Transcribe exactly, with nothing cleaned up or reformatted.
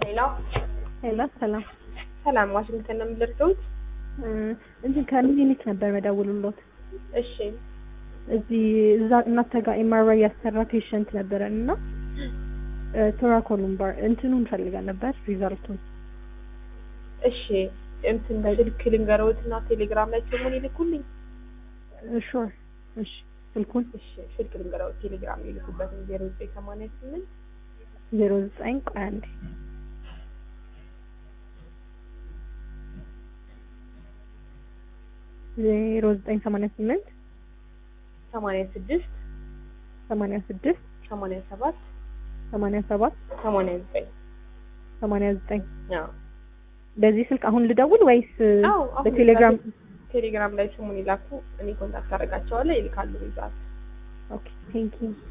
ሄሎ ሄሎ ሰላም ሰላም ዋሽንግተን ነው የምደርሰው እንዴ ከሚኒክ ነበር መደውልሎት እሺ እዚህ እዛ እናንተ ጋር ኤምአርአይ ያሰራ ፔሸንት ነበረና ቶራኮሉምባር እንትኑን ፈልጋ ነበር ሪዛልቱን እሺ እንትን ስልክ ልንገረውትና ቴሌግራም ላይ ሰሞኑን ይልኩልኝ ሹር እሺ ስልኩን እሺ ስልክ ልንገረው ቴሌግራም ይልኩበት ዜሮ ዘጠኝ ሰማንያ ስምንት ዜሮ ዘጠኝ አንድ ዜሮ ዘጠኝ ሰማንያ ስምንት ሰማንያ ስድስት ሰማንያ ስድስት ሰማንያ ሰባት ሰማንያ ሰባት ሰማንያ ዘጠኝ ሰማንያ ዘጠኝ አዎ በዚህ ስልክ አሁን ልደውል ወይስ በቴሌግራም ቴሌግራም ላይ ስሙን ይላኩ እኔ ኮንታክት አደርጋቸዋለሁ ይልካሉ ይዛት ኦኬ ቴንክ ዩ